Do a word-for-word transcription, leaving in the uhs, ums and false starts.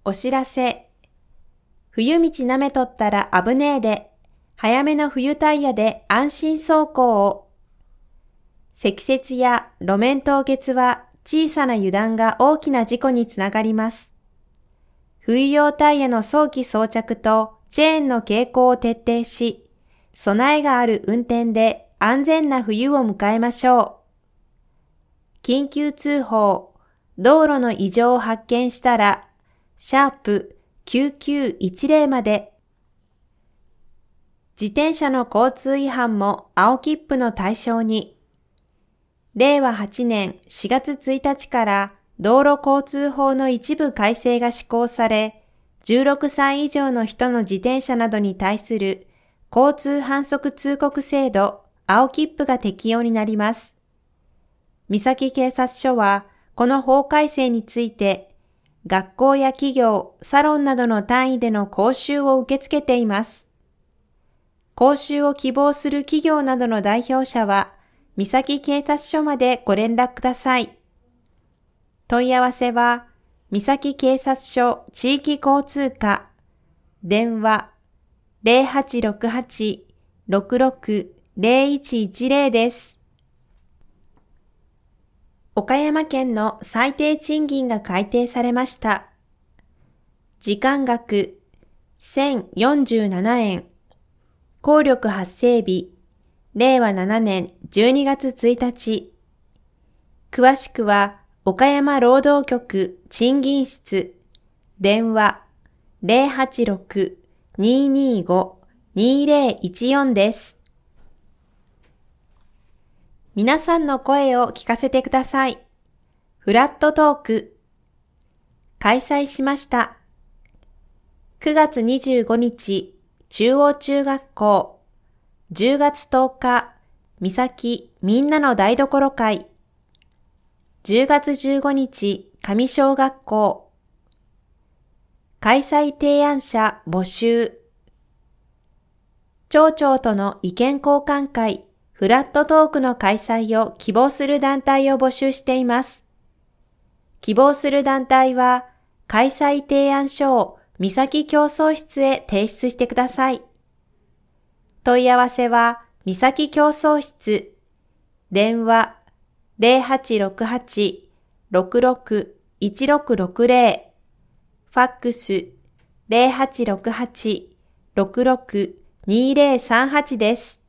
お知らせ。冬道なめとったら危ねえで、早めの冬タイヤで安心走行を。積雪や路面凍結は小さな油断が大きな事故につながります。冬用タイヤの早期装着とチェーンの携行を徹底し、備えがある運転で安全な冬を迎えましょう。緊急通報、道路の異常を発見したら、シャープきゅうきゅういちゼロまで。自転車の交通違反も青切符の対象に。れいわはちねんしがつついたちから道路交通法の一部改正が施行され、じゅうろくさい以上の人の自転車などに対する交通反則通告制度青切符が適用になります。三崎警察署はこの法改正について、学校や企業、サロンなどの単位での講習を受け付けています。講習を希望する企業などの代表者は、三崎警察署までご連絡ください。問い合わせは、三崎警察署地域交通課、電話 ゼロはちろくはち ろくろく ゼロいちいちゼロ です。岡山県の最低賃金が改定されました。時間額せんよんじゅうななえん、効力発生日れいわななねんじゅうにがつついたち。詳しくは岡山労働局賃金室、電話 ゼロはちろく にーにーご にーぜろいちよん です。皆さんの声を聞かせてください。フラットトーク開催しました。くがつにじゅうごにち中央中学校、じゅうがつとおか三崎みんなの台所会、じゅうがつじゅうごにち上小学校、開催提案者募集、町長との意見交換会フラットトークの開催を希望する団体を募集しています。希望する団体は開催提案書を三崎競争室へ提出してください。問い合わせは三崎競争室、電話 ゼロはちろくはち ろくろく いちろくろくゼロ、ファックス ゼロはちろくはち ろくろく にーぜろさんはちです。